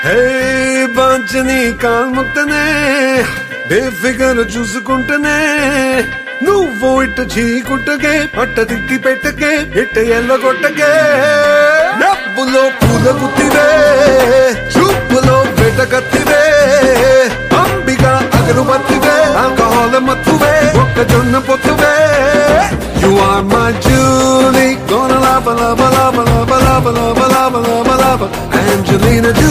హే బాంచని కాల్ముక్తనే బేఫిగర్ చూసుకుంటనే నువ్వు ఇట్ట చీకుట్టకే పట్ట తిట్టి పెట్టకే ఇట్ట ఎల్లగొట్టకే డబ్బులో పూల గుత్తివే చూపులో వెటకత్తివే అంబిగా అగరుబత్తివే ఆల్కహాల్ మత్తువే ఒక్కజొన్న పొత్తువే You are my Julie, gonna lava, lava, lava, lava, lava, lava, lava, lava, lava, Angelina Jolie.